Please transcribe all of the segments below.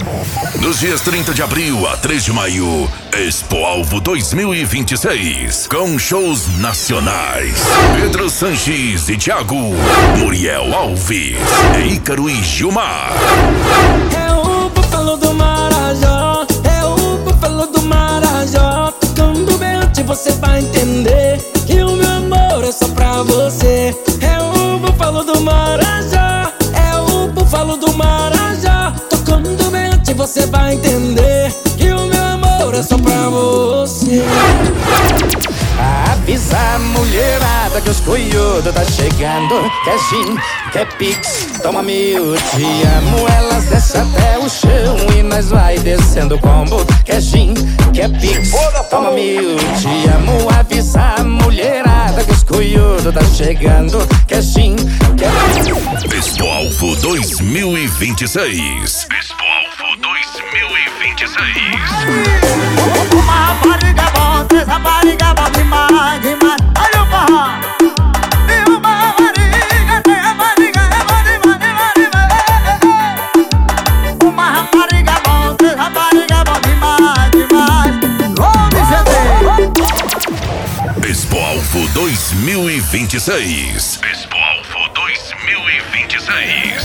Nos dias 30 de abril a 3 de maio, Expo Alvo 2026. Com shows nacionais. Pedro Sanches e Thiago, Muriel Alves, Ícaro e Gilmar. É o Búfalo do Marajó, é o Búfalo do Marajó. Tocando bem antes você vai entender que o meu amor é só pra você. É o Búfalo do Marajó, é o Búfalo do Marajó. Tocando bem antes você vai entender que o meu amor é só pra você. Avisa a mulherada que os coiodos tá chegando. Quer gin, quer pix, toma mil, te amo. Elas descem até o chão e nós vai descendo o combo. Quer gin, quer pix, toma mil, te amo. Avisa a mulherada que os coiodos tá chegando. Quer gin, quer pix. Expo Alvo 2026. Expo Alvo 2026. Uma rapariga bom, três rapariga bom demais, demais. Olha o forró. E uma rapariga, tem rapariga, é bom demais, demais, demais. Uma rapariga bom, três rapariga bom demais, demais. Homem, gente. Expo Alvo 2026. Expo Alvo 2026.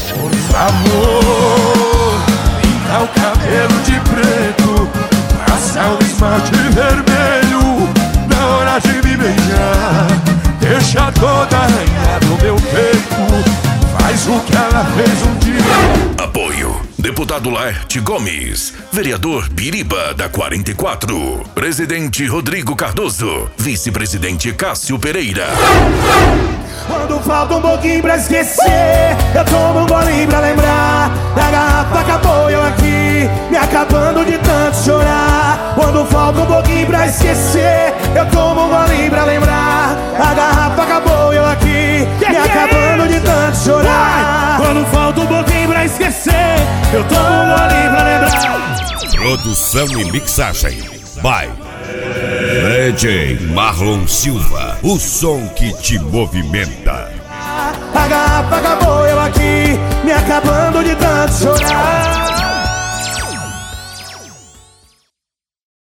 Amor, pinta o cabelo de preto, passa o esmalte vermelho na hora de me beijar. Deixa toda arranhada no meu peito, faz o que ela fez um dia. Apoio: Deputado Laerte Gomes, Vereador Biriba da 44, Presidente Rodrigo Cardoso, Vice-Presidente Cássio Pereira. Quando falta um pouquinho pra esquecer, eu tomo um golinho pra lembrar. Da garrafa acabou eu aqui, me acabando de tanto chorar. Quando falta um pouquinho pra esquecer, eu tomo um golinho pra lembrar. A garrafa acabou eu aqui, me acabando de tanto chorar. Quando falta um pouquinho pra esquecer, eu tomo um golinho pra lembrar. Produção e mixagem by DJ Marlon Silva, o som que te movimenta. A garrafa acabou eu aqui, me acabando de tanto chorar.